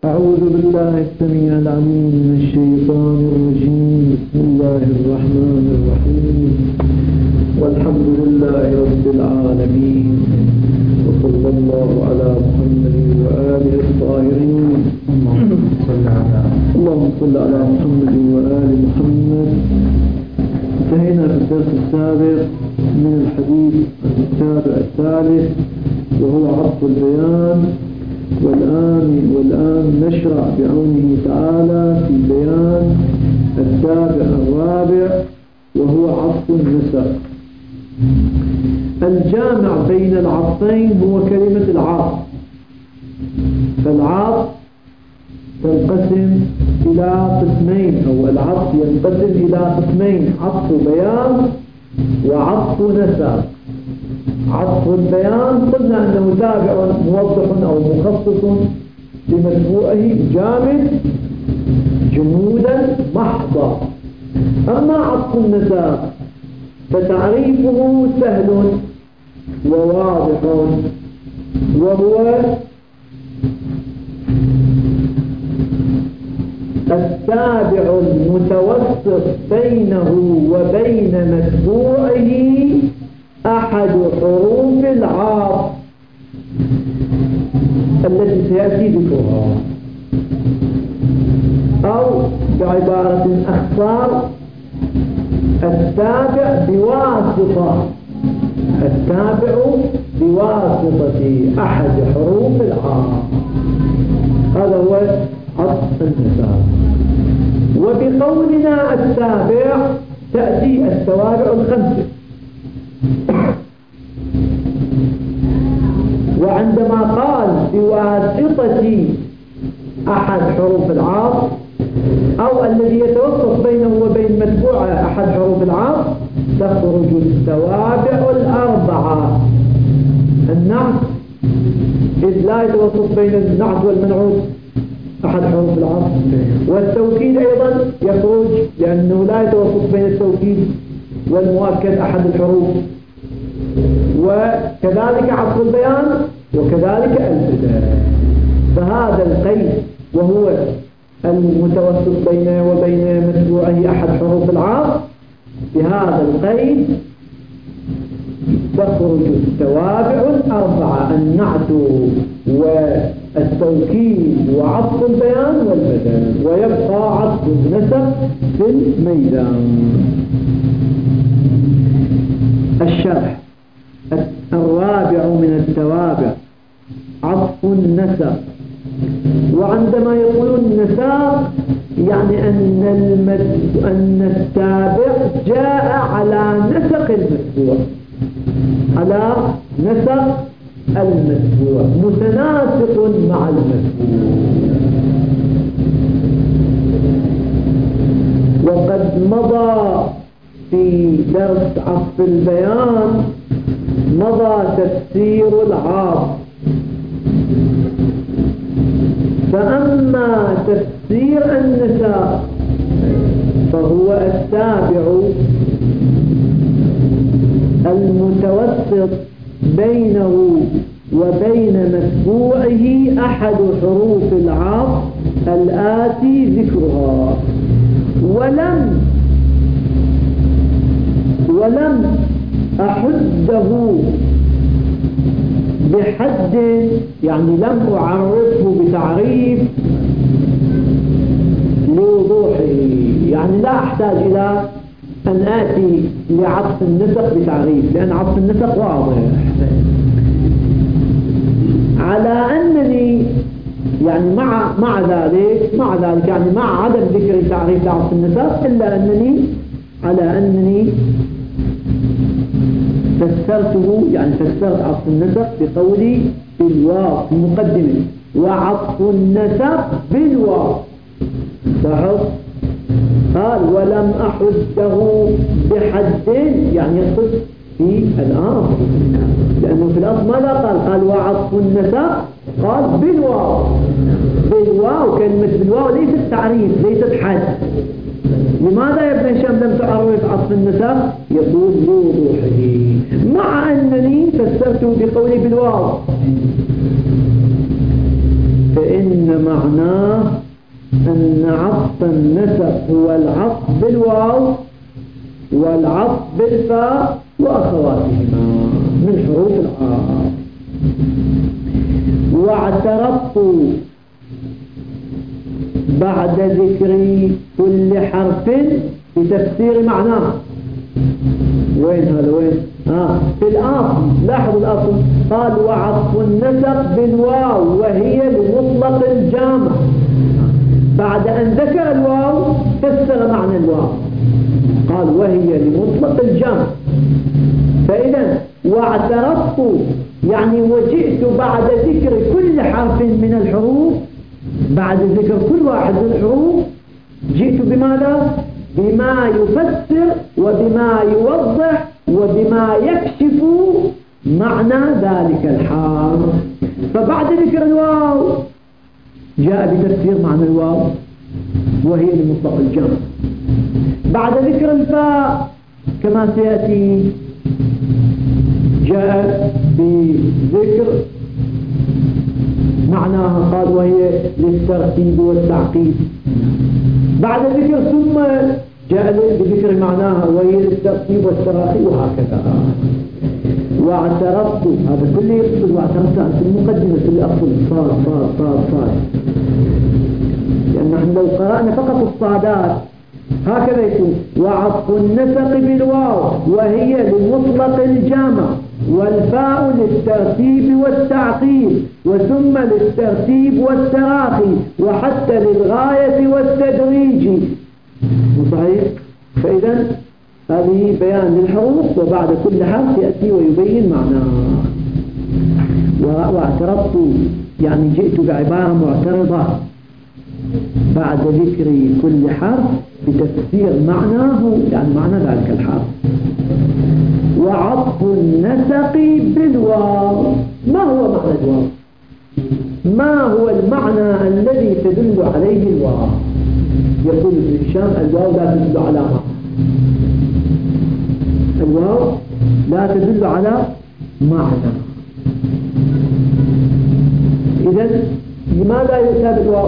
أعوذ بالله السميع العليم من الشيطان الرجيم. بسم الله الرحمن الرحيم، والحمد لله رب العالمين، وصلى الله على محمد وآله الطاهرين. اللهم صل على محمد وآل محمد. انتهينا في الدرس السابق من الحديث عن التابع الثالث وهو عطف البيان، والآن نشرع بعونه تعالى في بيان التابع الرابع وهو عطف النسق. الجامع بين العطفين هو كلمة العطف. فالعطف تنقسم إلى قسمين، أو العطف ينقسم إلى قسمين: عطف بيان وعطف نسق. عطف البيان قلنا أنه تابع موضح أو مخصص لمتبوعه جامد جمودا محضا. أما عطف النسق فتعريفه سهل وواضح، وهو التابع المتوسط بينه وبين متبوعه أحد حروف العطف التي سيأتي ذكرها، أو بعبارة أخصر التابع بواسطة أحد حروف العطف. هذا هو عطف النسق. وبقولنا التابع تأتي التوابع الخمسة. وعندما قال بواسطة أحد حروف العطف أو الذي يتوسط بينه وبين متبوع أحد حروف العطف، تخرج التوابع الأربعة: النعت، إذ لا يتوسط بين النعت والمنعوت أحد حروف العطف، والتوكيد أيضا يخرج لأنه لا يتوسط بين التوكيد والمؤكد أحد الحروف، وكذلك عطف البيان، وكذلك البداية. فهذا القيد وهو المتوسط بينه وبين متبوعه أحد حروف العطف، بهذا القيد تخرج التوابع الأربعة: النعت والتوكيد وعطف البيان والبداية، ويبقى عطف النسق في الميدان. الشرح الرابع من التوابع عطف النسق. وعندما يقولون النسق يعني أن التابع جاء على نسق المتبوع، متناسق مع المتبوع. وقد مضى في درس عطف البيان تفسير العطف، فأما تفسير النسق فهو التابع المتوسط بينه وبين متبوعه أحد حروف العطف الآتي ذكرها. ولم أحده بحد، يعني لم أعرفه بتعريف لوضوحه، يعني لا أحتاج إلى أن آتي لعطف النسق بتعريف، لأن عطف النسق واضح. على أنني يعني مع ذلك يعني مع عدم ذكر تعريف لعطف النسق، إلا أنني على أنني فسرت عطف النسق بقولي بالواو في مقدمة: وعطف النسق بالواو. لاحظ قال ولم أحده بحد، يعني يقصد في الآن، لأنه في الأصل ماذا قال وعطف النسق، قال بالواو. كلمة بالواو ليست تعريف، ليست حد. لماذا يا ابن هشام لم تعرف عطف النسق؟ يقول لوضوحه، مع أنني فسرته بقولي بالواو. فإن معناه أن عطف النسق هو العطف بالواو والعطف بالفاء وأخواتهما من حروف العطف. واعترضت بعد ذكر كل حرف بتفسير معناه. وين هذا وين؟ في الأصل، لاحظوا الأصل قال وعطف النسق بالواو وهي لمطلق الجامع. بعد أن ذكر الواو فسر معنى الواو قال وهي لمطلق الجامع. فإذا واعترضت يعني وجئت بعد ذكر كل حرف من الحروف، بعد ذكر كل واحد من الحروف جئت بماذا؟ بما يفسر وبما يوضح وبما يكشف معنى ذلك الحرف. فبعد ذكر الواو جاء بتفسير معنى الواو وهي لمطلق الجمع. بعد ذكر الفاء كما سيأتي جاء بذكر معناها قال وهي للترتيب والتعقيد. بعد ذكر ثم جاء بذكر معناها وهي للترتيب والتراخي وهكذا. واعترضت هذا كله يقصد واعترضت في المقدمة في الأصل صاد لأن نحن لو قرأنا فقط الصادات هكذا يكون وعطف النسق بالواو وهي لمطلق الجامع والفاء للترتيب والتعقيب وثم للترتيب والتراخي وحتى للغاية والتدريج. صحيح؟ فإذا هذه بيان للحروف وبعد كل حرف يأتي ويبين معناه. واعترضت يعني جئت بعبارة معترضة بعد ذكر كل حرف بتفسير معناه يعني معنى ذلك الحرف. وعطف النسق بالواو، ما هو معنى الواو؟ ما هو المعنى الذي تدل عليه الواو؟ يقول ابن هشام الواو لا تدل على معنى، الواو لا تدل على معنى. إذن لماذا يؤتى بالواو؟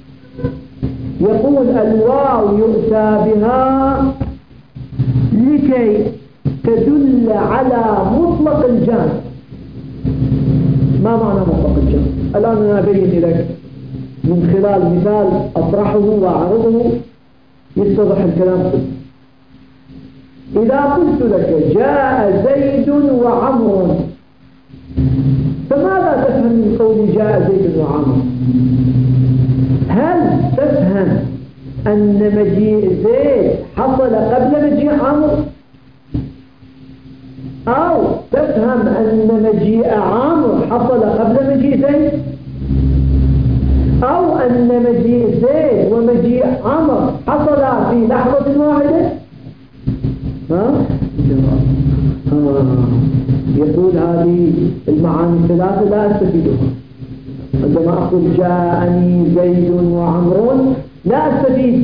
يقول الواو يؤتى بها لكي تدل على مطلق الجمع. ما معنى مطلق الجمع؟ الآن أنا أبين لك من خلال مثال أطرحه وأعرضه يتضح الكلام كله. إذا قلت لك جاء زيد وعمر فماذا تفهم من قول جاء زيد وعمر؟ هل تفهم أن مجيء زيد حصل قبل مجيء عمرو، أو تفهم أن مجيء عمرو حصل قبل مجيء زيد، أو أن مجيء زيد ومجيء عمرو حصل في لحظة واحدة؟ يقول هذه المعاني الثلاثة لا أستفيدها. عندما أقول جاءني زيد وعمر لا أستفيد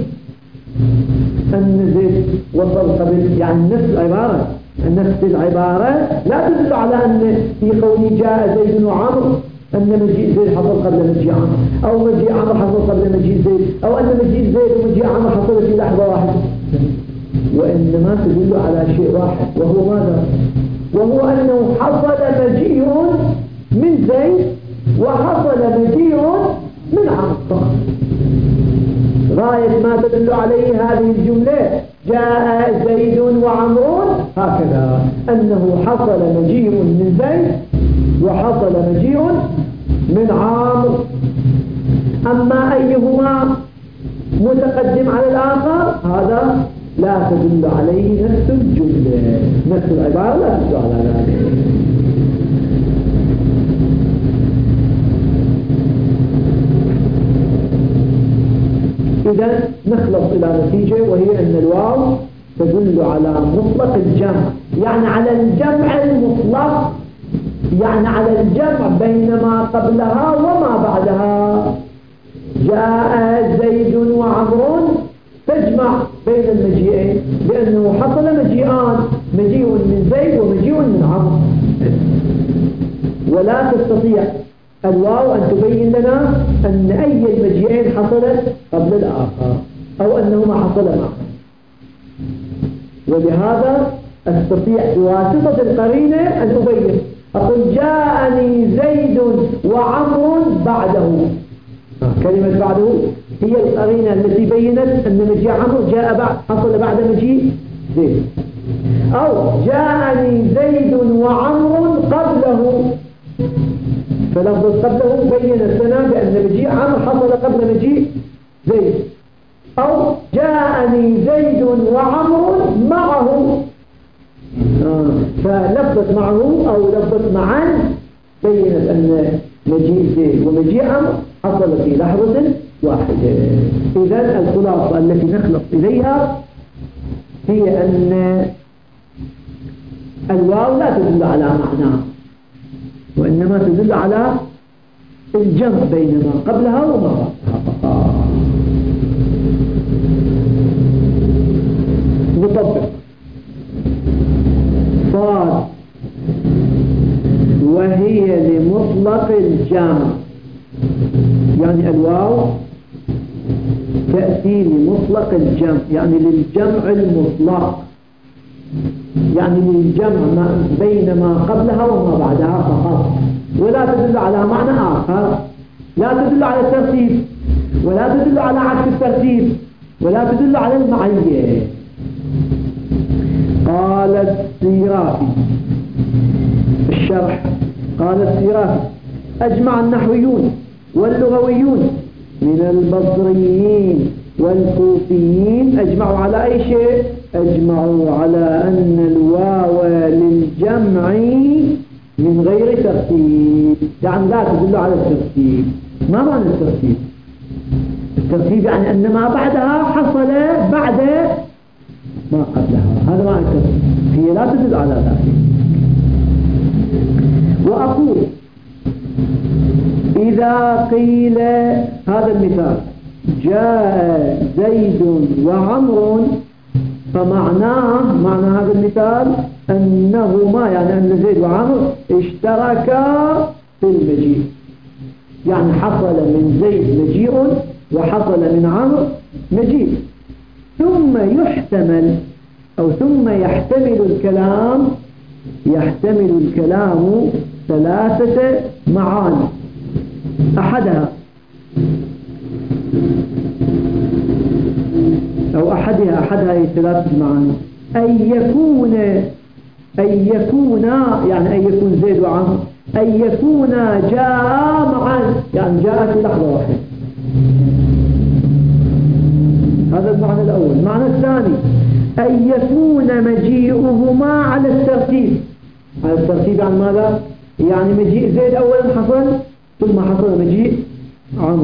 أن زيد وصل قبل، يعني نفس العبارة نفس العبارة لا تدل على أن في قولي جاء زيد وعمر أن مجيء زيد حصل قبل مجيء عمر، أو مجيء عمر حصل قبل مجيء زيد، أو أن مجيء زيد ومجيء عمر حصل في لحظة واحدة. وإنما تدل على شيء واحد وهو ماذا؟ وهو أنه حصل مجيء من زيد وحصل مجيء من عمرو. غاية ما تدل عليه هذه الجملة جاء زيد وعمر هكذا، أنه حصل مجيء من زيد وحصل مجيء من عمرو. أما أيهما متقدم على الآخر هذا لا تدل عليه نفس الجملة، نفس العبارة لا تدل على ذلك. إذا نخلص إلى نتيجة وهي أن الواو تدل على مطلق الجمع، يعني على الجمع المطلق، يعني على الجمع بين ما قبلها وما بعدها. جاء زيد وعمر تجمع بين المجيئين لأنه حصل مجيئان، مجيء من زيد ومجيء من عمرو، ولا تستطيع الواو أن تبين لنا أن أي المجيئين حصلت قبل الآخر أو أنهما حصل معا، ولهذا أستطيع بواسطة القرينة أن أبين، أقول جاءني زيد وعمر بعده. كلمة بعده هي القرينة التي بينت أن مجيء عمرو حصل بعد مجيء زيد، أو جاءني زيد وعمر قبله، فلفظ قبله بين لنا بأن مجيء عمرو حصل قبل مجيء زيد، أو جاءني زيد وعمر معه، فلفظت معه أو لفظت معا بينت أن مجيء زيد ومجيء عمرو حصل في لحظة واحدة. إذن الخلاصة التي نخلص إليها هي أن الواو لا تدل على معنى، وإنما تدل على الجمع بين ما قبلها وما بعدها فقط. نطبق صاد وهي لمطلق الجمع، يعني الواو تأتي لمطلق الجمع، يعني للجمع المطلق، يعني للجمع بين ما قبلها وما بعدها فقط، ولا تدل على معنى آخر، لا تدل على الترتيب ولا تدل على عكس الترتيب ولا تدل على المعية. قال السيرافي الشرح، قال السيرافي أجمع النحويون واللغويون من البصريين والكوفيين أجمعوا على أي شيء؟ أجمعوا على أن الواو للجمع من غير ترتيب، يعني لا تدل على الترتيب. ما معنى الترتيب؟ الترتيب يعني أن ما بعدها حصل بعد ما قبلها، هذا معنى الترتيب، هي لا تدل على ذلك. وأقول إذا قيل هذا المثال جاء زيد وعمر، فمعناه معنى هذا المثال أنهما، يعني أن زيد وعمر اشتركا في المجيء، يعني حصل من زيد مجيء وحصل من عمرو مجيء. ثم يحتمل أو ثم يحتمل الكلام ثلاثة معاني، أحدها هي ثلاثة معاني: أن يكون يعني أن يكون زيد وعمرو، أن يكون جاء معا، يعني جاء في لحظة واحدة، هذا المعنى الأول. المعنى الثاني أن يكون مجيئهما على الترتيب. على الترتيب عن ماذا؟ يعني مجيء زيد أولا حصل ثم حصل مجيء عمرو.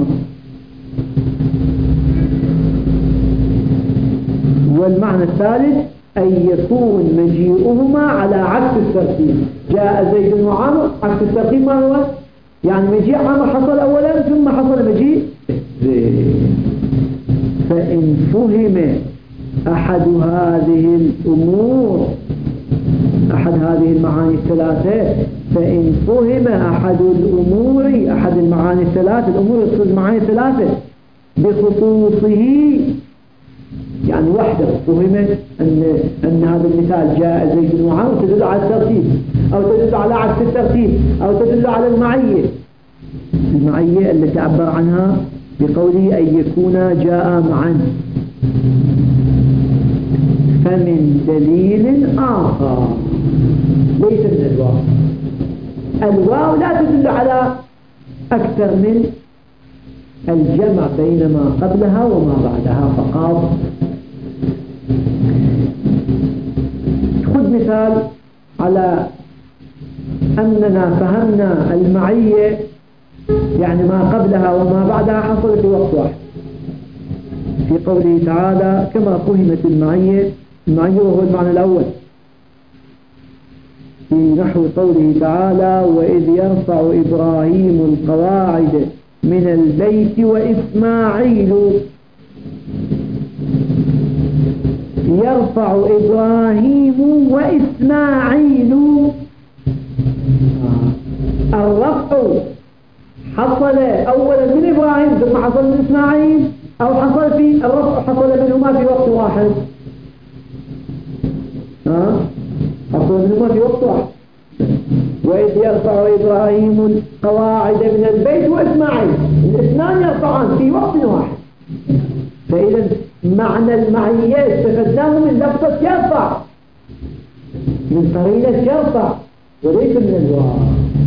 والمعنى الثالث أن يكون مجيئهما على عكس الترتيب، جاء زيد وعمرو، عكس الترتيب ما هو؟ يعني مجيء عمرو حصل أولا ثم حصل مجيء زيد. فإن فهم أحد هذه الأمور، أحد هذه المعاني الثلاثة، فإن فهم أحد الأمور، أحد المعاني الثلاثة، الأمور يقصد المعاني الثلاثة بخصوصه، يعني وحده فهم أن هذا المثال جاء زيد وعمرو تدل على الترتيب أو تدل على عكس الترتيب أو تدل على المعية التي عبر عنها بقوله أن يكونا جاء معا. فمن دليل آخر ليس من الواو، الواو لا تدل على أكثر من الجمع بين ما قبلها وما بعدها فقط. خذ مثال على أننا فهمنا المعية، يعني ما قبلها وما بعدها حصل في وقت واحد، في قوله تعالى كما فهمت المعية وهو المعنى الأول في نحو قوله تعالى وإذ يرفع إبراهيم القواعد من البيت وإسماعيل. يرفع إبراهيم وإسماعيل، الرفع حصل أولا من إبراهيم ثم حصل من إسماعيل، أو حصل في الرفع حصل منهما في وقت واحد؟ حصل منهما في وقت واحد. وإذ يرفع إبراهيم القواعد من البيت وإسماعيل، الاثنان يرفعان في وقت واحد. فإذا معنى المعية استفدناه من لفظة يرفع، من قرينة يرفع وليس من الواو.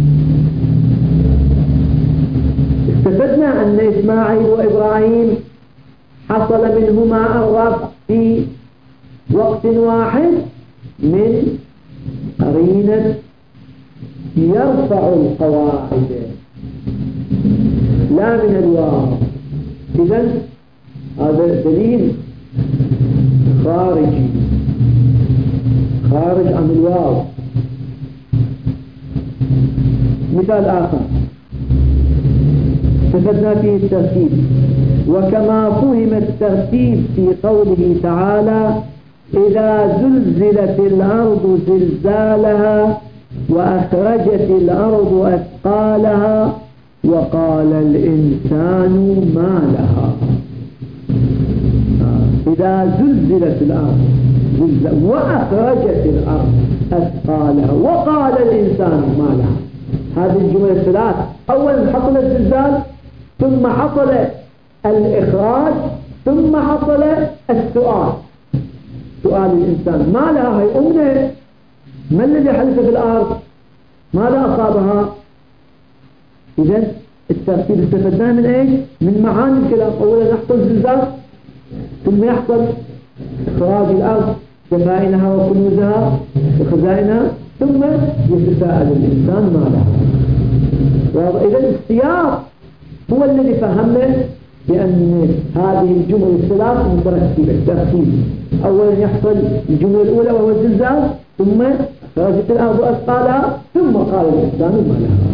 استفدنا أن إسماعيل وإبراهيم حصل منهما الرفع في وقت واحد من قرينة يرفع القواعد لا من الواو. إذن هذا دليل خارجي خارج عن الواو. مثال آخر استفدنا فيه الترتيب. وكما فهم الترتيب في قوله تعالى إذا زلزلت الأرض زلزالها وأخرجت الأرض أثقالها وقال الإنسان ما لها. إذا زلزلت الأرض وأخرجت الأرض أثقالها وقال الإنسان ما لها. هذه الجملة الثلاث، أولا حصل الزلزال ثم حصل الإخراج ثم حصل السؤال. سؤال الإنسان ما لها، هي أمنا ما الذي حدث في الأرض، ماذا أصابها؟ إذن الترتيب استفدناه من إيش؟ من معاني الكلام. أولا يحصل زلزال ثم يحصل إخراج الأرض دفائنها وكنوزها وخزائنها ثم يتساءل الإنسان ما لها. إذن السياق هو الذي فهمنا بأن هذه الجمل الثلاث مترتبة ترتيب. أولا يحصل الجملة الأولى وهو الزلزال ثم خرجت الأرض أثقالها ثم قال الإنسان ما لها.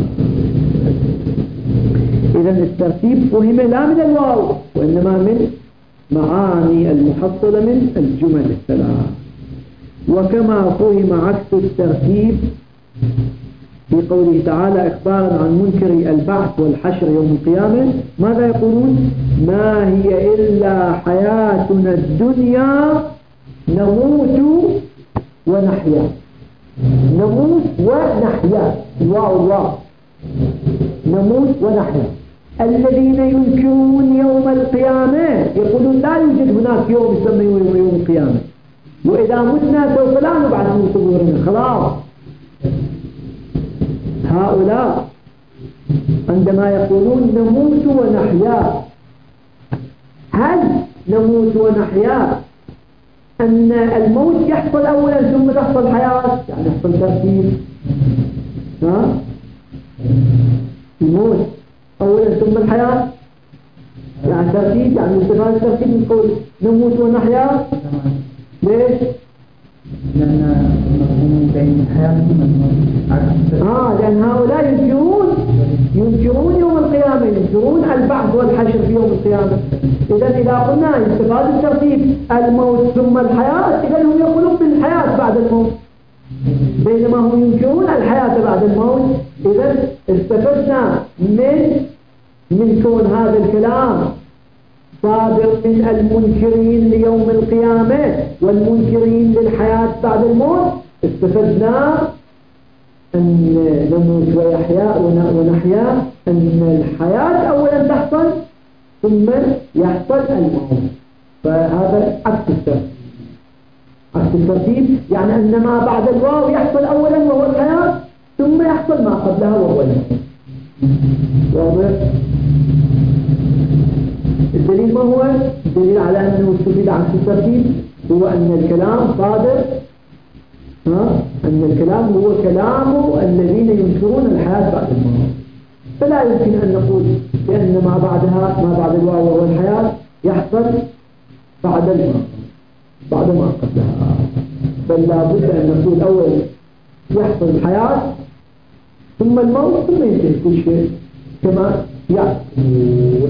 إذن الترتيب فهم لا من الواو وإنما من معاني المحصلة من الجمل الثلاث. وكما فهم عكس الترتيب في قوله تعالى إخبارا عن منكر البعث والحشر يوم القيامة، ماذا يقولون؟ ما هي إلا حياتنا الدنيا نموت ونحيا. نموت ونحيا، واو نموت ونحيا. الذين ينكرون يوم القيامة يقولون لا يوجد هناك يوم يسمى يوم القيامة، وإذا متنا سوف لا نبعث من قبورنا خلاص. هؤلاء عندما يقولون نموت ونحيا، هل نموت ونحيا أن الموت يحصل أولا ثم تحصل حياة؟ يعني يحصل ترتيب، الموت أولا ثم الحياة، يعني ترتيب، يعني استفاد الترتيب من قول نموت ونحيا. ليش؟ لأن مفهوم بين الحياة والموت. لأن هؤلاء ينكرون يوم القيامة، ينكرون البعث والحشر في يوم القيامة. إذا قلنا استفاد الترتيب الموت ثم الحياة، إذا هم يقولون بالحياة بعد الموت بينما هم ينكرون الحياة بعد الموت. إذا استفدنا من كون هذا الكلام صادر من المنكرين ليوم القيامة والمنكرين للحياة بعد الموت، استفدنا أن نموت ونحيا أن الحياة أولا تحصل ثم يحصل الموت. فهذا عكس الترتيب، يعني أن ما بعد الواو يحصل أولا وهو الحياة ثم يحصل ما قبلها وهو الموت. واضح؟ الدليل ما هو؟ الدليل على أنه استفيد عكس الترتيب هو أن الكلام صادر، أن الكلام هو كلام الذين ينكرون الحياة بعد الموت. فلا يمكن أن نقول بأن ما بعد الواو وهو الحياة يحصل بعد الموت بعد ما قبلها، بل لا بد أن نقول أول يحصل الحياة ثم الموت ثم ينتهي كل شيء كما يقول.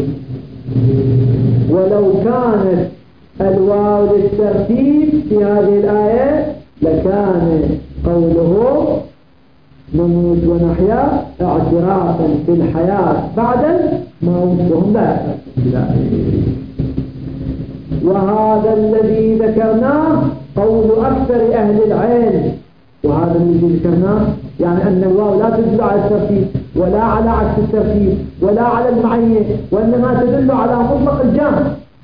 ولو كانت الواو للترتيب في هذه الآية لكان قوله نموت ونحيا اعترافا بالحياة بعد الموت وهم لا. وهذا الذي ذكرناه قول أكثر أهل العلم، وهذا الذي ذكرناه يعني أن الواو لا تدل على الترتيب ولا على عكس الترتيب ولا على المعين، وإنما تدل على مطلق الجمع.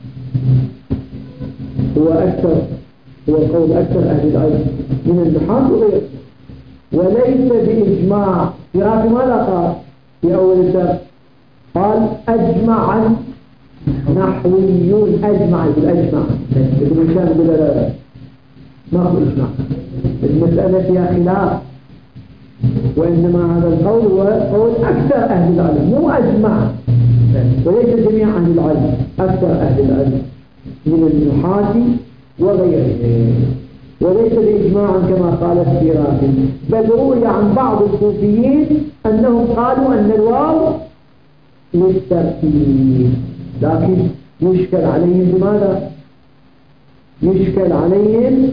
هو قول أكثر أهل العلم من النحاة وغيره، وليس بإجماع. في ماذا قال في أول الدرس؟ قال أجمع نحويون. أجمع ابن هشام يقول لا ما هو إجماع، المسألة فيها خلاف، وإنما هذا القول هو قول أكثر أهل العلم، مو أجمع، وليس جميع أهل العلم، أكثر أهل العلم من النحاة وغيره، وليس بإجماع كما قال السيرافي، بل روي عن بعض الصوفيين أنهم قالوا أن الواو للترتيب، لكن يشكل عليهم بماذا؟ يشكل عليهم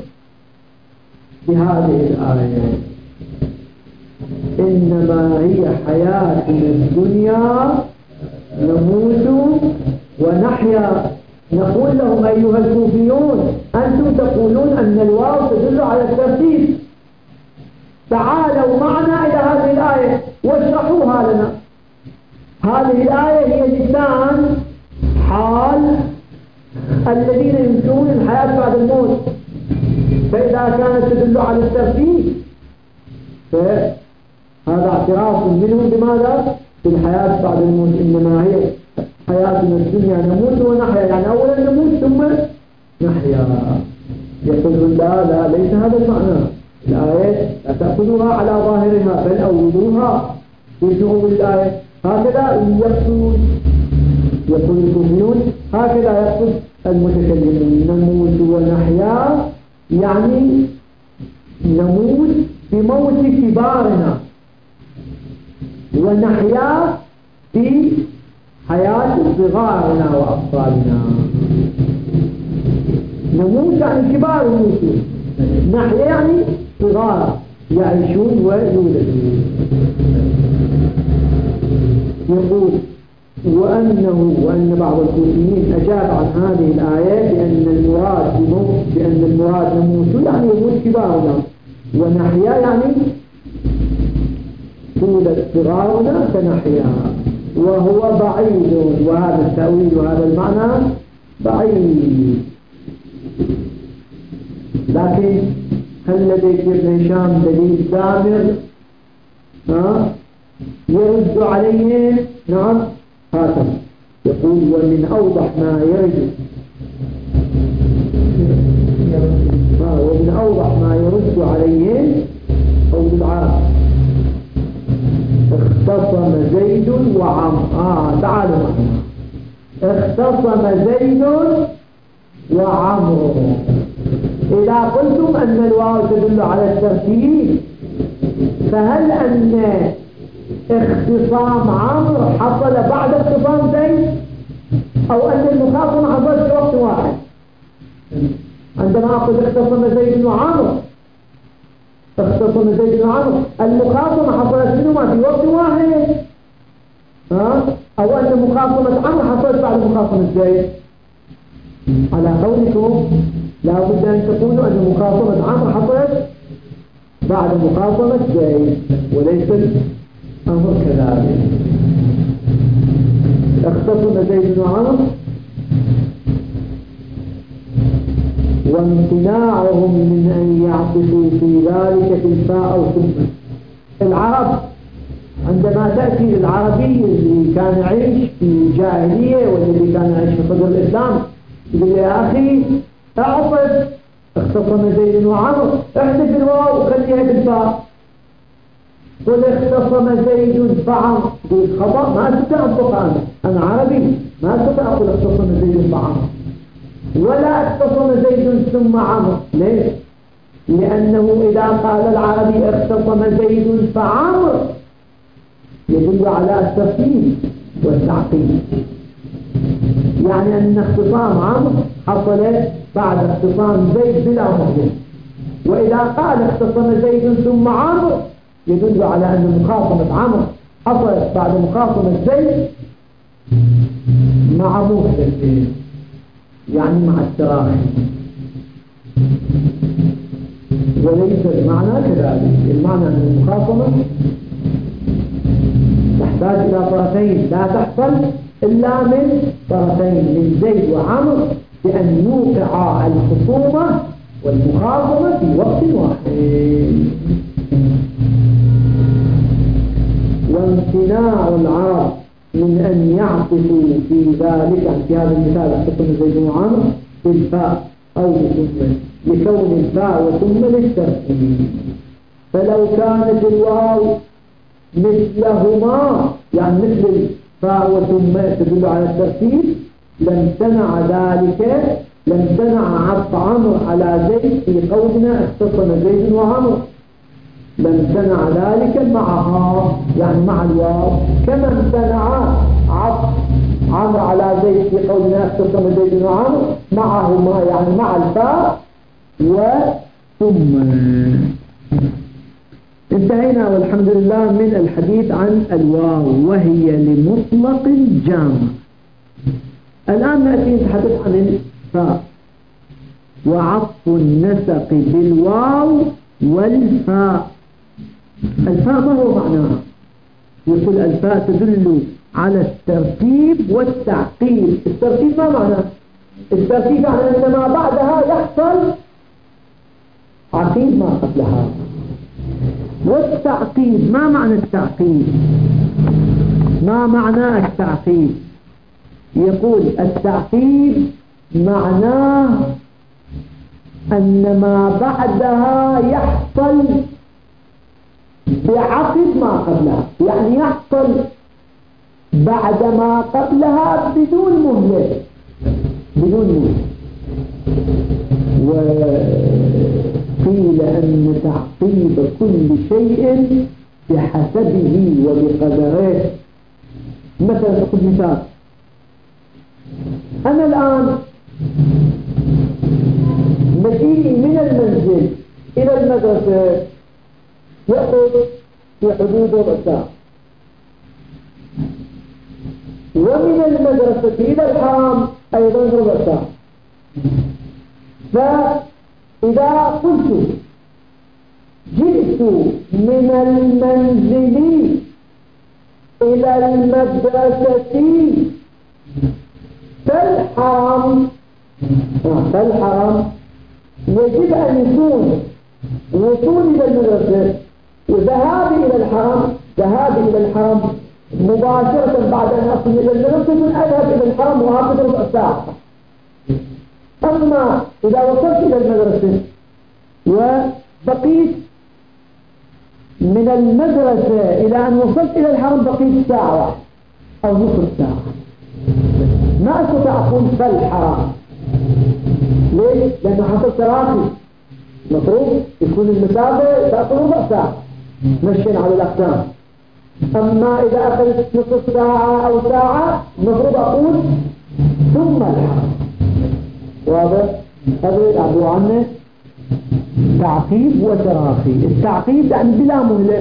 بهذه الآية: إنما هي حياتنا الدنيا نموت ونحيا. نقول لهم أيها الكوفيون أنتم تقولون أن الواو تدل على الترتيب، تعالوا معنا إلى هذه الآية واشرحوها لنا. هذه الآية هي لسان حال الذين ينكرون الحياة بعد الموت، فإذا كانت تدل على الترتيب فهذا اعتراف منهم بماذا؟ بالحياة بعد الموت. إنما هي حياتنا الدنيا نموت ونحيا، يعني أولا نموت ثم نحيا. يقولون لا ليس هذا المعنى، الآية لا تأخذوها على ظاهرها بل أولوها في شعور الآية. هكذا يقول الكوفيون، هكذا يقصد المتكلمون: نموت ونحيا يعني نموت بموت كبارنا ونحيا في حياة صغارنا وأطفالنا. نموت يعني كبار يموتون، نحيا يعني صغار يعيشون ويولدون. يقول وأن بعض الكوفيين أجاب عن هذه الآية بأن المراد نموت يعني يموت كبارنا، ونحيا يعني تولد صغارنا فنحيا، وهو بعيد، وهذا التأويل وهذا المعنى بعيد. لكن هل لديك ابن هشام دليل دامر يرد عليه؟ نعم هذا يقول: ومن أوضح ما يرد عليه قول العرب: اختصم زيد وعمر. تعالوا معنا: اختصم زيد وعمر. إذا قلتم أن الواو تدل على الترتيب، فهل أن اختصام عمرو حصل بعد اختصام زيد، أو أن المخاصمة حصلت في وقت واحد؟ عندما أقول اختصم زيد وعمرو، المخاصمة حصلت منهما في وقت واحد، أو أن مخاصمة عمرو حصلت بعد مخاصمة زيد؟ على قولكم لا بد أن تقولوا أن مخاصمة عمرو حصلت بعد مخاصمة زيد، وليس الأمر كذلك. اختصم زيد وعمرو، وامتناعهم من أن يعطفوا في ذلك في الفاء أو ثم. العرب عندما تأتي العربي اللي كان يعيش في الجاهلية والذي كان يعيش في صدر الإسلام يقول: يا أخي أعطف اختصم زيد وعمرو، احذف الواو وخليها بالفاء، قل اختصم زيد فعمرو. قل خطأ، ما أستطيع أن أنا عربي ما أستطيع أقول اختصم زيد فعمرو، ولا اختصم زيد ثم عمرو. ليه؟ لأنه إذا قال العربي اختصم زيد فعمرو يدل على الترتيب والتعقيد، يعني أن اختصام عمرو حصل بعد اختصام زيد بلا مهلة. وإذا قال اختصم زيد ثم عمرو يدل على أن مخاصمة عمرو حصلت بعد مخاصمة زيد مع موسى، يعني مع التراخي، وليس المعنى كذلك. المعنى أن المخاصمة تحتاج إلى طرفين، لا تحصل إلا من طرفين، من زيد وعمرو، بأن يوقع الخصومة والمخاصمة في وقت واحد. وامتناع العرب من أن يعطفوا في ذلك، في هذا المثال اختصم زيد وعمرو بالفاء أو بثم، لكون الفاء وثم للترتيب. فلو كانت الواو مثلهما، يعني مثل الفاء وثم تدل على الترتيب، لامتنع ذلك، لامتنع عطف عمرو على زيد في قولنا اختصم زيد وعمرو، لامتنع ذلك معها، يعني مع الواو، كما امتنع عطف عمرو على زيد في قولنا اختصم زيد وعمرو معهما، يعني مع الفاء وثم. انتهينا والحمد لله من الحديث عن الواو، وهي لمطلق الجامع. الآن نأتي نتحدث عن الفاء وعطف النسق بالواو والفاء. الفاء ما هو معناها؟ يقول الفاء تدل على الترتيب والتعقيب. الترتيب ما معناه؟ الترتيب يعني أن ما بعدها يحصل عقيب ما قبلها. والتعقيب ما معنى التعقيب؟ ما معنى التعقيب؟ يقول التعقيب معناه أن ما بعدها يحصل بعقب ما قبلها، يعني يحصل بعد ما قبلها بدون مهلة، بدون مهلة. وقيل أن تعقيب كل شيء بحسبه وبقدره. مثلا نقول مثال، أنا الآن مجيئي من المنزل إلى المدرسة يأخذ في حدود ربع ساعة، ومن المدرسة إلى الحرم أيضا ربع ساعة. فإذا قلت جئت من المنزل إلى المدرسة فالحرم يجب أن يكون وصول إلى المدرسة وذهاب إلى الحرم مباشرة بعد أن أصل إلى المدرسة، من أذهب إلى الحرم وأخذ ربع ساعة. أما إذا وصلت إلى المدرسة وبقيت من المدرسة إلى أن وصلت إلى الحرم بقيت ساعة واحدة أو نصف ساعة، ما أستطيع أقول فالحرم. ليش؟ لأنه حصل تراخي، مفروض يكون المسافة تأخذ ربع ساعة مشينا على الأقدام. أما إذا أخذت نصف ساعة أو ساعة المفروض أقول ثم الحرم. واضح؟ هذا يعبر عنه تعقيب وتراخي. التعقيب يعني بلا مهلة،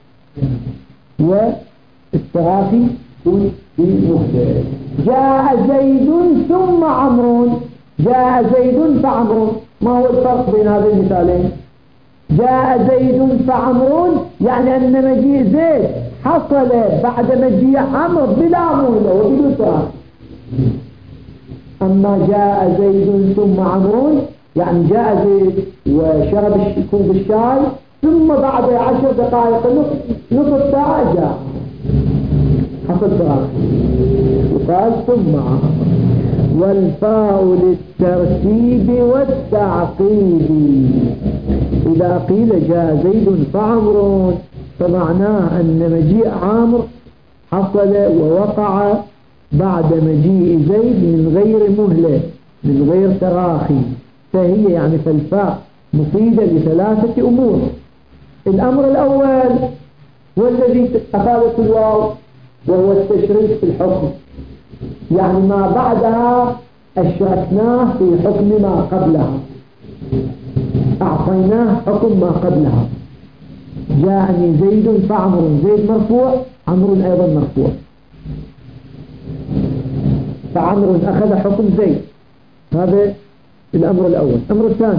والتراخي يكون بمهلة. جاء زيد ثم عمرو، جاء زيد فعمرو. ما هو الفرق بين هذين المثالين؟ جاء زيد فعمرو يعني أن مجيء زيد حصل بعد مجيء عمرو بلا مهلة وبدون تراخي. أما جاء زيد ثم عمرو يعني جاء زيد وشرب كوب الشاي ثم بعد 10 دقائق نصف ساعة جاء حصل تراخي، وقال ثم عمرو. والفاء للترتيب والتعقيب. إذا قيل جاء زيد فعمرو فمعناه أن مجيء عمرو حصل ووقع بعد مجيء زيد من غير مهلة، من غير تراخي. فهي يعني فالفاء مفيدة لثلاثة أمور. الأمر الأول هو الذي أفادت الواو، وهو التشريك في الحكم، يعني ما بعدها أشركناه في حكم ما قبلها، أعطيناه حكم ما قبلها. جاءني زيد فعمر، زيد مرفوع، عمر أيضا مرفوع، فعمر أخذ حكم زيد. هذا الأمر الأول. الأمر الثاني،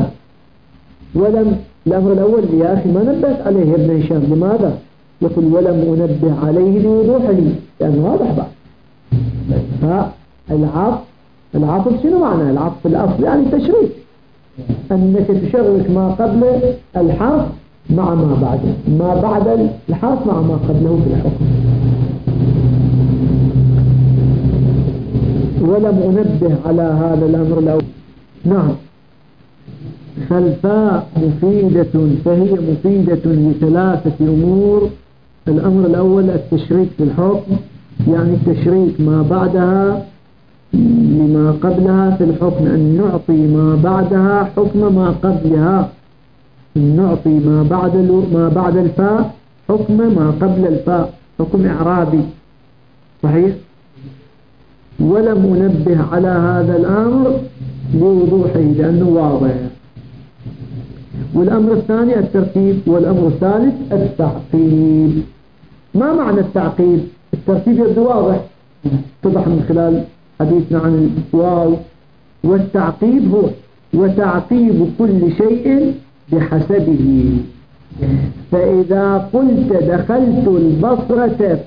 الأمر الأول يا أخي ما نبهت عليه يا ابن هشام، لماذا؟ يقول ولم أنبه عليه لوضوحه، لأنه واضح بعد. العطف شنو معنى العطف في الأصل؟ يعني تشريك، أنك تشرك ما قبل الحرف مع ما بعده، ما بعد الحرف مع ما قبله في الحكم. ولم أنبه على هذا الأمر الأول. نعم. فالفاء مفيدة، فهي مفيدة لثلاثة أمور. الأمر الأول التشريك في الحكم، يعني التشريك ما بعدها لما قبلها في الحكم، أن نعطي ما بعدها حكم ما قبلها، نعطي ما بعد الفاء حكم ما قبل الفاء، حكم إعرابي. صحيح؟ ولم أنبه على هذا الأمر لوضوحه لأنه واضح. والأمر الثاني الترتيب، والأمر الثالث التعقيب. ما معنى التعقيب؟ الترتيب يبدو واضح، اتضح من خلال حديثنا عن الواو. والتعقيب هو وتعقيب كل شيء بحسبه. فإذا قلت دخلت البصرة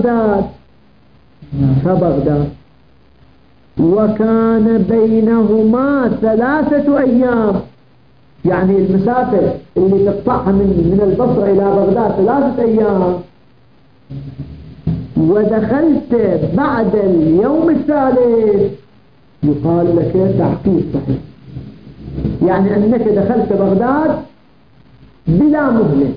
فبغداد وكان بينهما 3 أيام، يعني المسافة اللي تقطعها من البصرة إلى بغداد 3 أيام، ودخلت بعد اليوم الثالث، يقال لك تعقيب صحيح، يعني أنك دخلت بغداد بلا مهلة،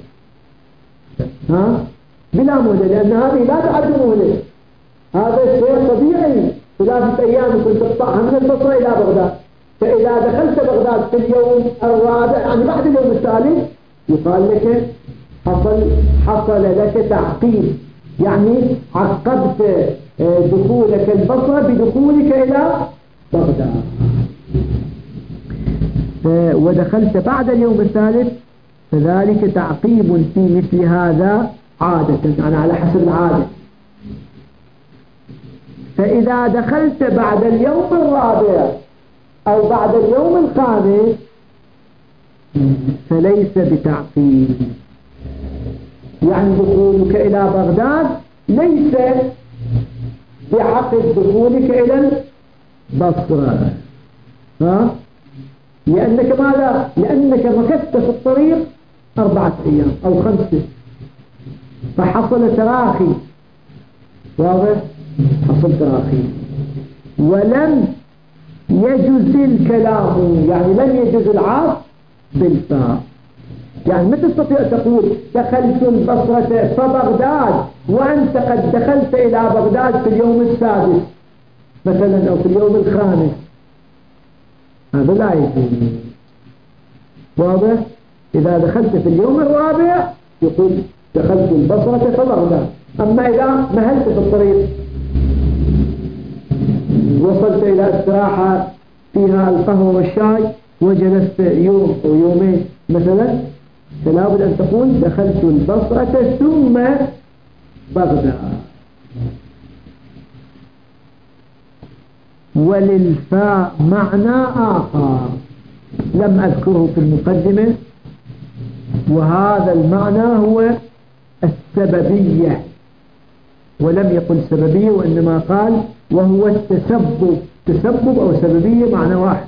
بلا مهلة، لأن هذه لا تعد مهلة، هذا شيء طبيعي، 3 أيام كنت تقطعها من البصرة إلى بغداد. فإذا دخلت بغداد في اليوم الرابع، يعني بعد اليوم الثالث، يقال لك حصل لك تعقيب، يعني عقبت دخولك البصرة بدخولك إلى بغداد. ودخلت بعد اليوم الثالث، فذلك تعقيب في مثل هذا عادة، يعني على حسب العادة. فإذا دخلت بعد اليوم الرابع أو بعد اليوم الخامس فليس بتعقيب، يعني دخولك إلى بغداد ليس بعقد دخولك إلى البصرة. لأنك ماذا؟ لأنك مكثت في الطريق 4 أيام أو 5، فحصل تراخي، واضح؟ حصل تراخي. ولم يجوز الكلام، يعني لم يجوز العطف بالفاء، يعني ما تستطيع تقول دخلت البصرة فبغداد وأنت قد دخلت إلى بغداد في اليوم السادس مثلا أو في اليوم الخامس، هذا لا يجوز. واضح؟ إذا دخلت في اليوم الرابع يقول دخلت البصرة فبغداد. أما إذا مهلت في الطريق وصلت إلى استراحة فيها القهوة والشاي وجلست يوم أو يومين مثلا، فلا بد أن تقول دخلت البصرة ثم بغداد. وللفاء معنى آخر لم أذكره في المقدمة، وهذا المعنى هو السببية، ولم يقل سببية وإنما قال وهو التسبب. تسبب أو سببية معنى واحد،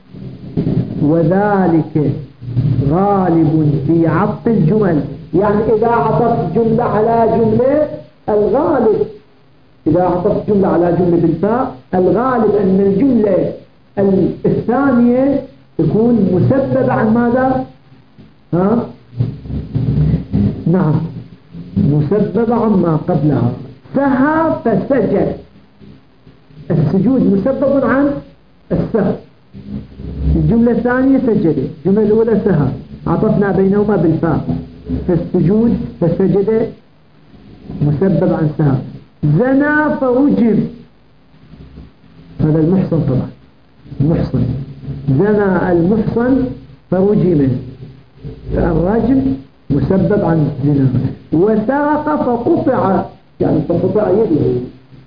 وذلك غالب في عطف الجمل، يعني إذا عطفت جملة على جملة الغالب، إذا عطفت جملة على جملة بالفاء الغالب أن الجملة الثانية تكون مسببة عن ماذا؟ نعم، مسببة عما قبلها. سهى فسجد، السجود مسبب عن السهو. الجملة الثانية سجد، الجملة الأولى سهى، عطفنا بينهما بالفاء، فالسجود فسجد مسبب عن سهى. زنى فرجم، هذا المحصن طبعا، المحصن، زنى المحصن فرجم، فالرجم مسبب عن زنا. وسرق فقطع، يعني فقطع يده،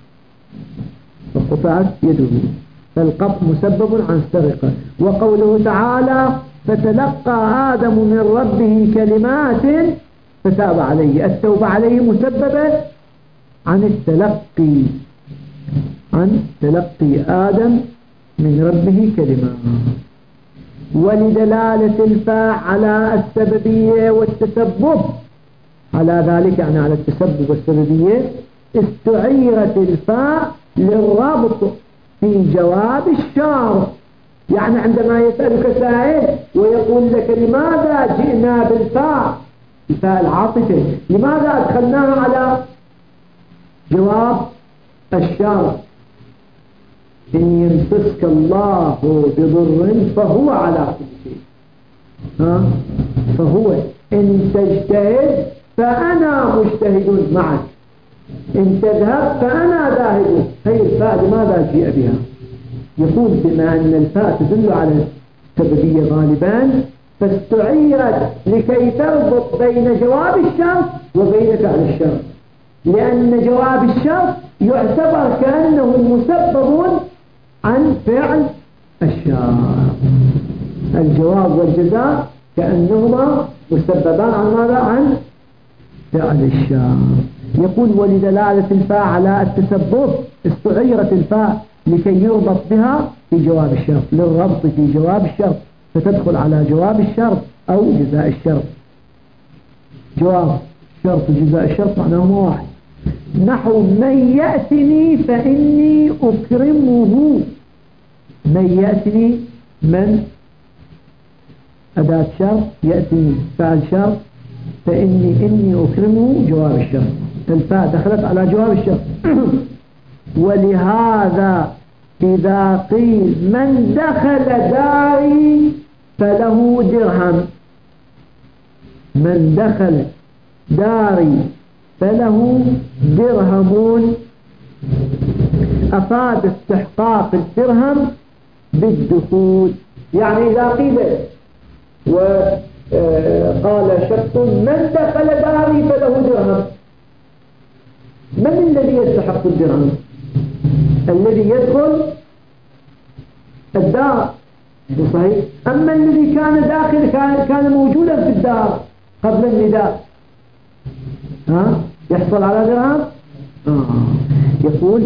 فقطعت يده، فالقطع مسبب عن السرقة. وقوله تعالى فتلقى آدم من ربه كلمات فتاب عليه، التوبة عليه مسببة عن التلقي، عن تلقي آدم من ربه كلمات. ولدلالة الفاء على السببية والتسبب على ذلك، يعني على التسبب والسببية، استعيرت الفاء للربط في جواب الشرط. يعني عندما يسألك سائل ويقول لك لماذا جئنا بالفاء، الفاء العاطفة، لماذا أدخلناها على جواب الشرط؟ إن يمسسك الله بضر فهو على كل شيء، فهو إن تجتهد فأنا مجتهد معك، إن تذهب فأنا ذاهب. هي الفاء لماذا جاء بها؟ يقول بما أن الفاء تدل على السببية غالبا، فاستعيرت لكي تربط بين جواب الشرط وبين فعل الشرط، لأن جواب الشرط يعتبر كأنه مسبب عن فعل الشرط. الجواب والجزاء كأنهما مسببان عن ماذا؟ عن فعل الشرط. يقول ولدلالة الفاء على التسبب استعيرت الفاء لكي يربط بها في جواب الشرط، للربط في جواب الشرط، فتدخل على جواب الشرط أو جزاء الشرط. جواب الشرط وجزاء الشرط معناهما واحد. نحو من يأتني فإني أكرمه. من يأتني، من أداة شرط، يأتني فعل شرط، إني أكرمه جواب الشرط، الفاء دخلت على جواب الشرط. ولهذا إذا قيل من دخل داري فله درهم، من دخل داري فله درهم، أفاد استحقاق الدرهم بالدخول. يعني إذا قيل وقال شخص من دخل داري فله درهم، من الذي يستحق الدرهم؟ الذي يدخل الدار، صحيح. أما الذي كان داخل كان موجودا في الدار قبل النداء، يحصل على درهم. يقول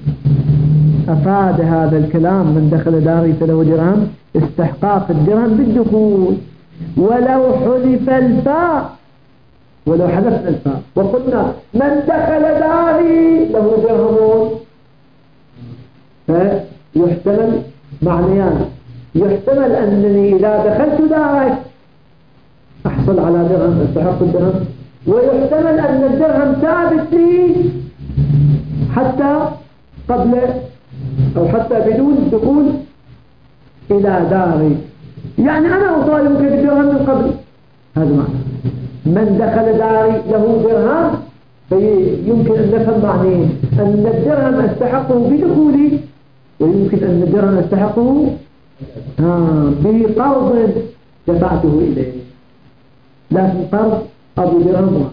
أفاد هذا الكلام من دخل داري فله درهم استحقاق الدرهم بالدخول. ولو حذف الفاء، ولو حذفنا الفاء وقلنا من دخل داري له درهم، فيحتمل معنيان، يحتمل أنني إذا دخلت دارك أحصل على درهم، استحق الدرهم، ويحتمل أن الدرهم ثابت لي حتى قبل أو حتى بدون الدخول إلى داري، يعني أنا أطالبك بالدرهم من قبل. هذا معنى من دخل داري له درهم، فيمكن أن نفهم معنيه أن الدرهم أستحقه بدخولي، ويمكن أن الدرهم أستحقه بقرض دفعته إليه، لكن قرض أبو درهم.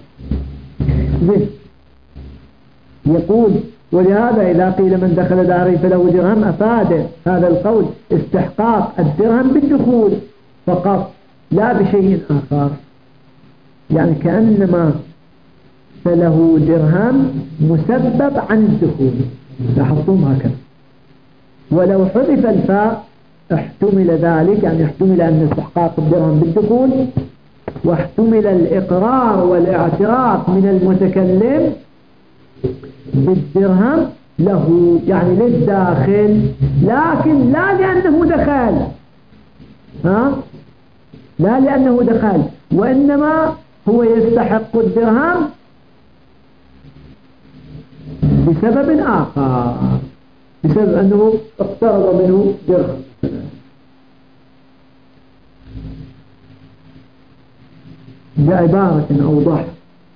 يقول ولهذا إذا قيل من دخل داري فله درهم أفاد هذا القول استحقاق الدرهم بالدخول فقط لا بشيء آخر، يعني كأنما فله درهم مسبب عن الدخول. لاحظتم هكذا. ولو حذف الفاء احتمل ذلك، يعني احتمل أن استحقاق الدرهم بالدخول، واحتمل الإقرار والاعتراف من المتكلم بالدرهم له، يعني للداخل، لكن لا لأنه دخل، لا لأنه دخل، وإنما هو يستحق الدرهم بسبب آخر، بسبب أنه اقترض منه درهم. بعبارة أوضح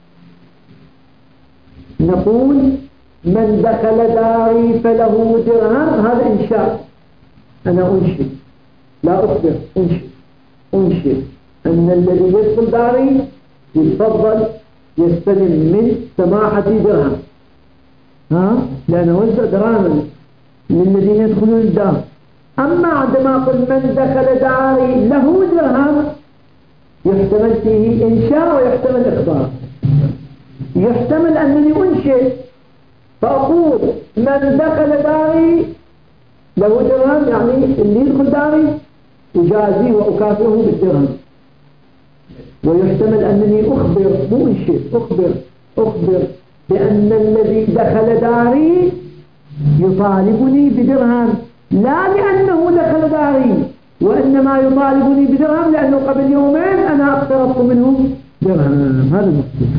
نقول من دخل داري فله درهم، هذا إنشاء، أنا أنشئ لا أخبر، أنشئ أن الذي يدخل داري يتفضل يستلم من سماحة درهم، لأنه وزع دراهم للذين يدخلون الدار. أما عندما أقول من دخل داري له درهم يحتمل فيه إنشاء ويحتمل إخبار. يحتمل أنني أنشئ فأقول من دخل داري له درهم، يعني اللي يدخل داري أجازي وأكافئه بالدرهم. ويحتمل أنني أخبر، مو أنشئ، أخبر بأن الذي دخل داري يطالبني بدرهم، لا لأنه دخل داري، وإنما يطالبني بدرهم لأنه قبل يومين أنا اقترضت منه درهم. هذا المقصود.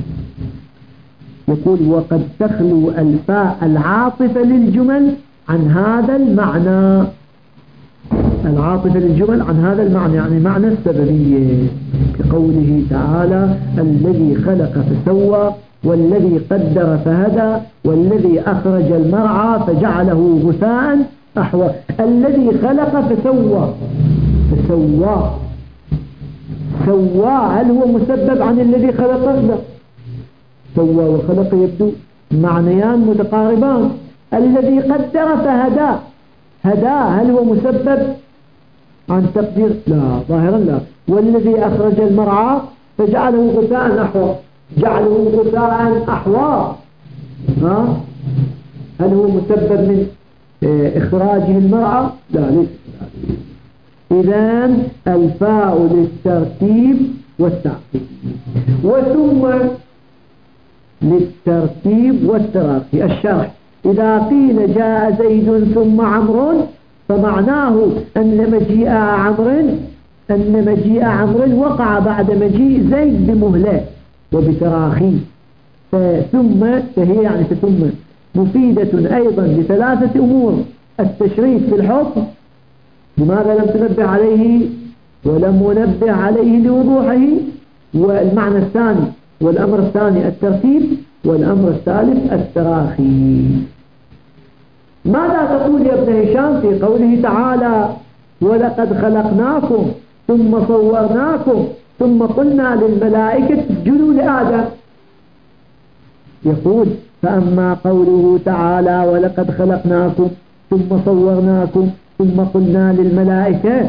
يقول وقد تخلو الفاء العاطفة للجمل عن هذا المعنى. العاطفة للجمل عن هذا المعنى، يعني معنى السببية، كقوله تعالى الذي خلق فسوى والذي قدر فهدى والذي أخرج المرعى فجعله غثاء أحوى. الذي خلق فسوى، سوى هل هو مسبب عن الذي خلق؟ لا، سوى وخلق يبدو معنيان متقاربان. الذي قدر فهدى، هل هو مسبب عن تقدير؟ لا، ظاهرا لا. والذي أخرج المرعى فجعله غثاء أحوى، جعله غثاء أحوى، هل هو مسبب من إخراجه المرعى؟ لا، ليس. إذن الفاء للترتيب والتعقيب، وثم للترتيب والتراخي. الشرح: إذا قيل جاء زيد ثم عمرو فمعناه أن مجيء عمرو وقع بعد مجيء زيد بمهلة وبتراخي. فهي يعني ثم مفيدة أيضا لثلاثة أمور: التشريف في الحكم، لماذا لم تنبه عليه ولم ننبه عليه لوضوحه، والمعنى الثاني والأمر الثاني الترتيب، والأمر الثالث التراخي. ماذا تقول يا ابن هشام في قوله تعالى ولقد خلقناكم ثم صورناكم ثم قلنا للملائكة اسجدوا لآدم؟ يقول: فأما قوله تعالى ولقد خلقناكم ثم صورناكم ثم قلنا للملائكة،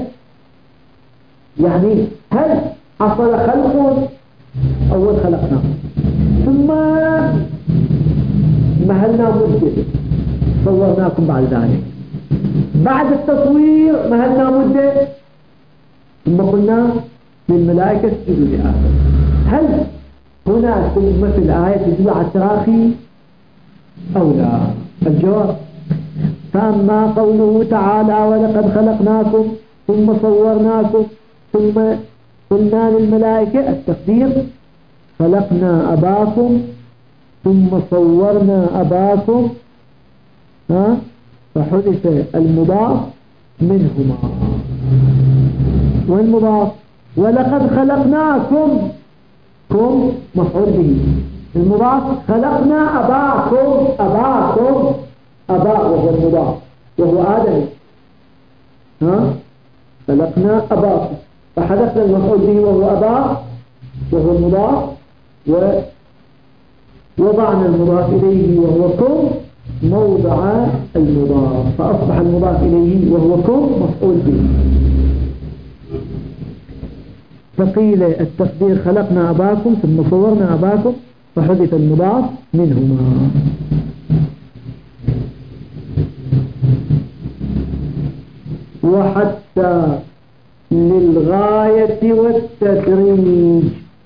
يعني هل حصل خلق أول خلقناكم ثم مهلنا مدة صورناكم بعد ذلك، بعد التصوير مهلنا مدة ثم قلنا للملائكة اسجدوا لآدم؟ هل هنا ثم في الآية تدل على التراخي أو لا؟ الجواب: فأما قوله تعالى ولقد خلقناكم ثم صورناكم ثم قلنا للملائكة، التقدير: خلقنا أباكم ثم صورنا أباكم، فحدث المضاف منهما. والمضاف ولقد خلقناكم، كم مفعول به، المضاف خلقنا أباكم، أباء وهو المضاف وهو آدم، خلقنا أباكم، فحدثنا المفعول به وهو أباء وهو المضاف، ووضعنا المضاف إليه وهو كم موضع المضاف، فأصبح المضاف إليه وهو كم مفعول به. فقيل التقدير خلقنا أباكم ثم صورنا أباكم فحدث المضاف منهما. وحتى للغاية والتدريج،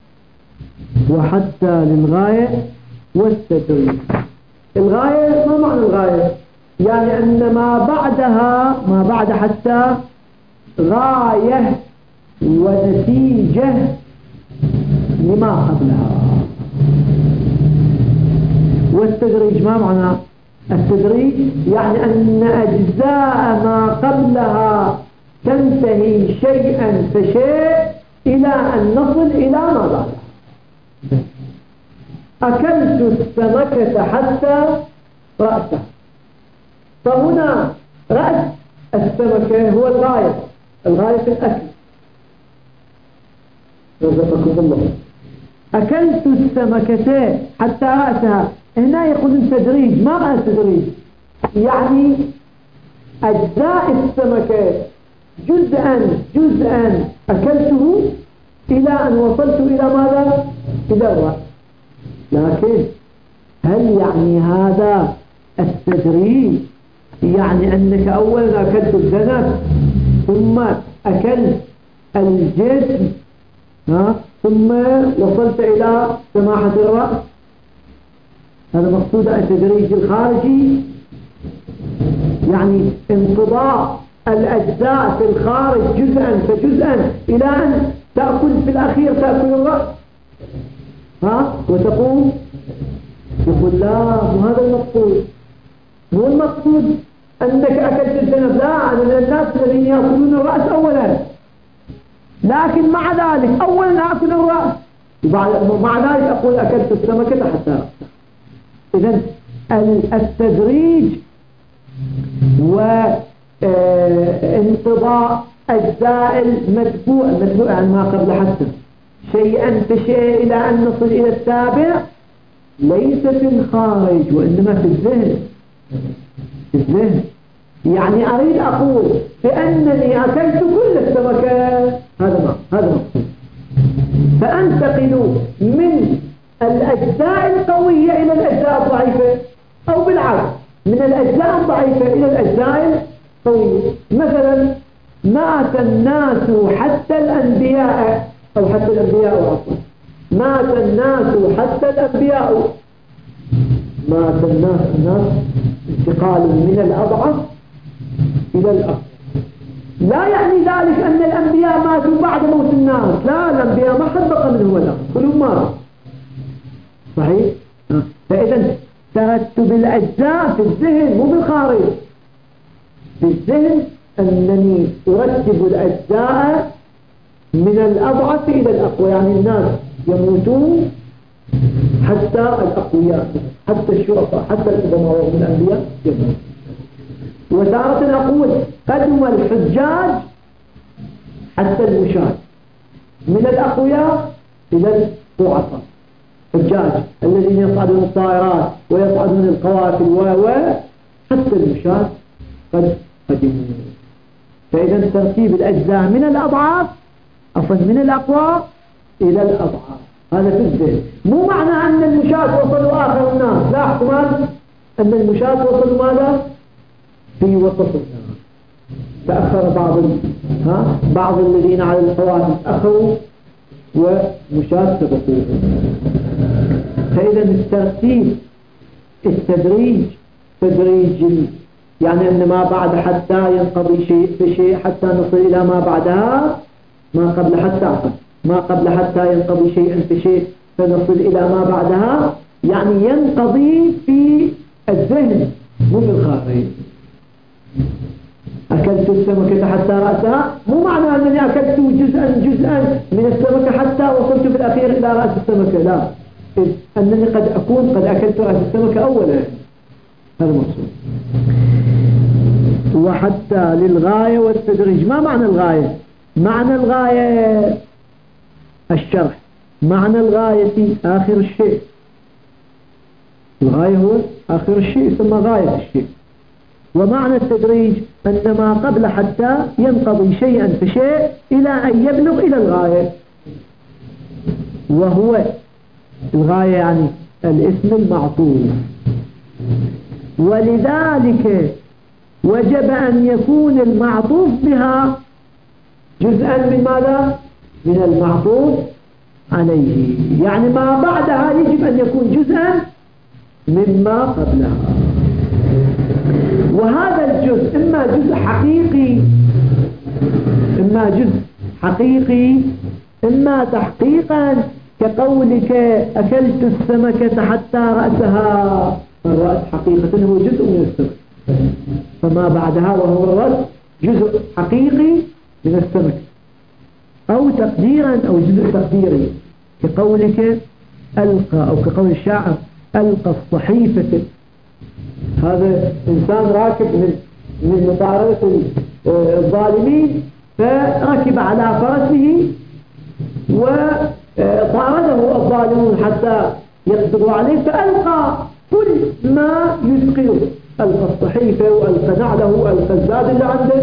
وحتى للغاية والتدريج. الغاية ما معنى الغاية؟ يعني أن ما بعد حتى غاية ونتيجة لما قبلها. والتدريج ما معنى؟ التدريج يعني أن أجزاء ما قبلها تنتهي شيئا فشيء إلى أن نصل إلى ما بعدها. أكلت السمكة حتى رأسها، فهنا رأس السمكة هو الغاية في الأكل. رزقكم الله. أكلت السمكة حتى رأسها. هنا يقول تدريج. ما معنى تدريج؟ يعني أجزاء السمكة جزءا أكلته إلى أن وصلت إلى ماذا؟ إلى الرأس. لكن هل يعني هذا التدريج يعني أنك أولا أكلت الذنب ثم أكلت الجسم ثم وصلت إلى سماحة الرأس؟ هذا مقصود التدريج الخارجي، يعني انقضاء الأجزاء في الخارج جزءا فجزءا إلى أن تأكل في الأخير تأكل الرأس وتقوم. يقول لا، مو هذا المقصود. مو المقصود أنك أكلت الذنب، لا، أنا من الناس الذين يأكلون الرأس أولا، لكن مع ذلك أولا أكل الرأس ومع ذلك أقول أكلت السمكة حتى. إذن التدريج وانقضاء أجزاء المتبوع يعني ما قبل حتى شيئا فشيء إلى أن نصل إلى التابع ليس في الخارج وإنما في الذهن. في الذهن يعني أريد أقول بأنني أكلت كل السمكة، هذا مقصود. فأنتقل من الأجزاء القوية إلى الأجزاء الضعيفة، أو بالعكس من الأجزاء الضعيفة إلى الأجزاء القوية. مثلا مات الناس حتى الأنبياء، أو حتى الأنبياء عفوا، مات الناس حتى الأنبياء. مات الناس انتقال من الأضعف إلى الأقوى. لا يعني ذلك أن الأنبياء ماتوا بعد موت الناس، لا، الأنبياء ما حد بقى منهم ولا كلهم ماتوا. صحيح؟ فإذا ترتب الأجزاء في الذهن مو بالخارج. في الذهن أنني أرتب الأجزاء من الأضعف إلى الأقوى، يعني الناس يموتون حتى الأقوياء، حتى الشرفاء، حتى العظماء وهم الأنبياء يموتون. وتارة أقول قدم الحجاج حتى المشاة، من الأقوياء إلى الضعفاء. حجاج الذين يصعدون الطائرات ويصعدون القوافل حتى المشاة قد قدموا. فإذا ترتيب الأجزاء من الأضعاف من الأقوى إلى الأضعاف، هذا في الذهن. مو معنى أن المشاة وصلوا آخر الناس، لا، احتمال أن المشاة وصلوا ماذا؟ في وسط الناس. تأخر بعض الذين على القوافل تأخروا ومشاة سبقوه. فإذا الترتيب التدريج يعني أن ما بعد حتى ينقضي شيء بشيء حتى نصل إلى ما بعدها، ما قبل حتى ينقضي شيئا بشيء فنصل إلى ما بعدها، يعني ينقضي في الذهن مو في الخارج. أكلت السمكة حتى رأسها مو معنى أنني أكلت جزءا من السمكة حتى وصلت في الأخير إلى رأس السمكة، لا، أنني قد أكلت رأس السمكة أولا، هذا مقصود. وحتى للغاية والتدريج. ما معنى الغاية؟ معنى الغاية الشرح، معنى الغاية آخر الشيء. الغاية هو آخر الشيء ثم غاية الشيء. ومعنى التدريج أن ما قبل حتى ينقضي شيئا فشيء إلى أن يبلغ إلى الغاية، وهو الغاية يعني الاسم المعطوف. ولذلك وجب أن يكون المعطوف بها جزءا من ماذا؟ من المعطوف عليه، يعني ما بعدها يجب أن يكون جزءا مما قبلها. وهذا الجزء إما جزء حقيقي إما تحقيقا، كقولك أكلت السمكة حتى رأسها. الرأس حقيقة هو جزء من السمكة، فما بعدها وهو الرأس جزء حقيقي من السمكة. أو تقديرا أو جزء تقديري، كقولك ألقى، أو كقول الشاعر ألقى الصحيفة. هذا إنسان راكب من مطاردة الظالمين، فركب على فرسه وطارده الظالمون حتى يقدروا عليه، فألقى كل ما يثقله، ألقى الصحيفة وألقى نعله وألقى الزاد اللي عنده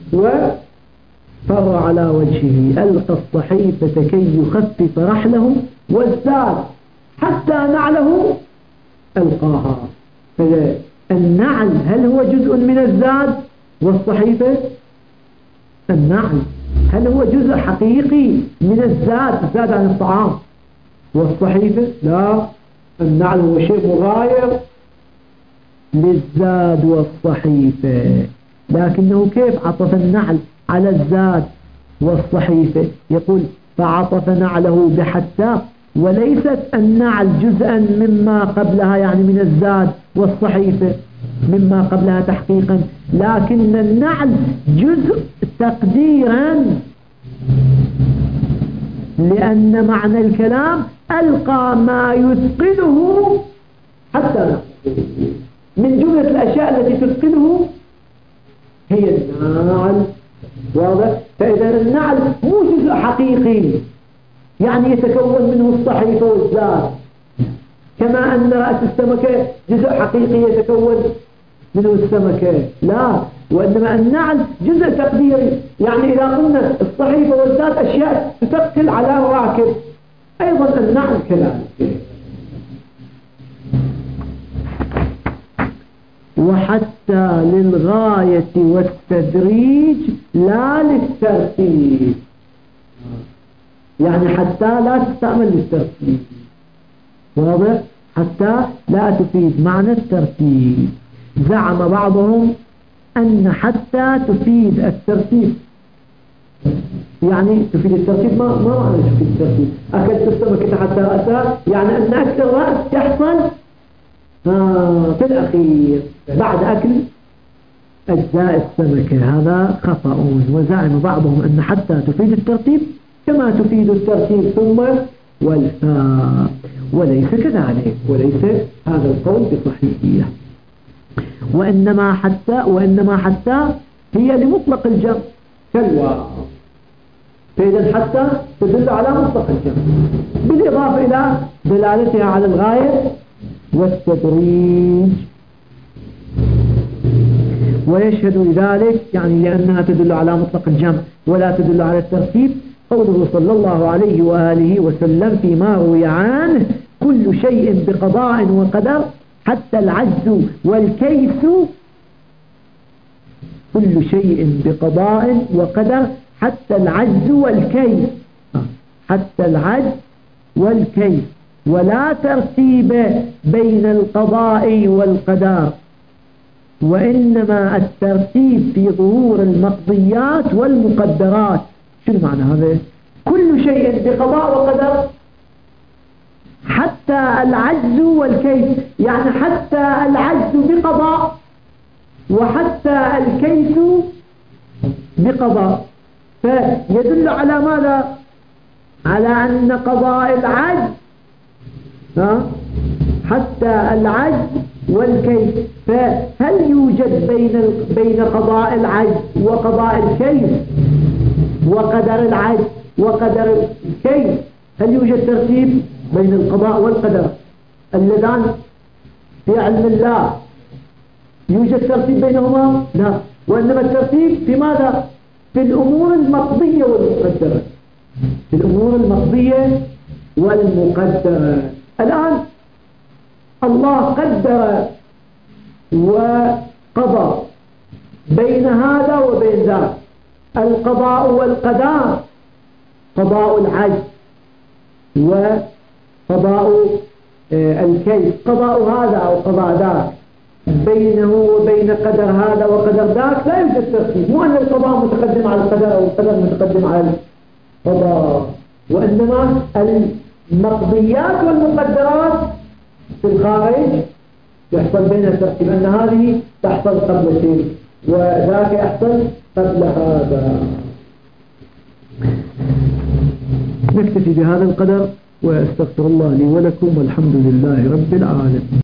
وفر على وجهه. ألقى الصحيفة كي يخفف رحله والزاد حتى نعله ألقاها. النعل هل هو جزء من الزاد والصحيفة؟ النعل هل هو جزء حقيقي من الزاد عن الطعام والصحيفة؟ لا، النعل هو شيء مغاير للزاد والصحيفة. لكنه كيف عطف النعل على الزاد والصحيفة؟ يقول فعطف نعله بحتى، وليست النعل جزءا مما قبلها، يعني من الزاد والصحيفة مما قبلها تحقيقا، لكن النعل جزء تقديرا، لأن معنى الكلام ألقى ما يثقله حتى من جملة الأشياء التي تثقله هي النعل. واضح؟ فإذا النعل مو جزء حقيقي يعني يتكون منه الصحيفة والزاد، كما أن رأس السمكة جزء حقيقي يتكون منه السمكة، لا، وإنما النعل جزء تقديري. يعني إذا قلنا الصحيفة والزاد أشياء تثقل على الراكب، أيضا النعل كذلك. وحتى للغاية والتدريج لا للترتيب، يعني حتى لا تستعمل للترتيب. واضح؟ حتى لا تفيد معنى الترتيب. زعم بعضهم أن حتى تفيد الترتيب، يعني تفيد الترتيب. ما معنى تفيد الترتيب؟ أكلت السمكة حتى رأسها، يعني أن أكل الرأس يحصل في الأخير بعد أكل أجزاء السمكة. هذا خطأ. وزعم بعضهم أن حتى تفيد الترتيب كما تفيد الترتيب ثم والفاء، وليس كذلك، وليس هذا القول بصحيحية. وإنما حتى هي لمطلق الجمع كالواو، فإذا حتى تدل على مطلق الجمع بالإضافة إلى دلالتها على الغاية والتدريج. ويشهد لذلك يعني لأنها تدل على مطلق الجمع ولا تدل على الترتيب قوله صلى الله عليه وآله وسلم فيما روي عنه كل شيء بقضاء وقدر حتى العجز والكيس، كل شيء بقضاء وقدر حتى العجز والكيس، حتى العجز والكيس، ولا ترتيب بين القضاء والقدر، وإنما الترتيب في ظهور المقضيات والمقدرات. شو معنى هذا؟ كل شيء بقضاء وقدر حتى العجز والكيس، يعني حتى العجز بقضاء وحتى الكيس بقضاء. فيدل على ماذا؟ على أن قضاء العجز حتى العجز والكيس. فهل يوجد بين قضاء العجز وقضاء الكيس وقدر العجز وقدر الكيس، هل يوجد ترتيب بين القضاء والقدر اللذان في علم الله؟ يوجد ترتيب بينهما؟ لا، وإنما الترتيب في ماذا؟ في الأمور المقضية والمقدرة، في الأمور المقضية والمقدرة. الآن الله قدر وقضى بين هذا وبين ذاك. القضاء والقدر قضاء العجز وقضاء الكيس، قضاء هذا أو قضاء ذاك، بينه وبين قدر هذا وقدر ذاك لا يوجد ترتيب. مو أن القضاء متقدم على القدر أو القدر متقدم على القضاء، وإنما المقضيات والمقدرات في الخارج يحصل بينها ترتيب، أن هذه تحصل قبل شيء وذاك يحصل قبل هذا. نكتفي بهذا القدر، واستغفر الله لي ولكم، والحمد لله رب العالمين.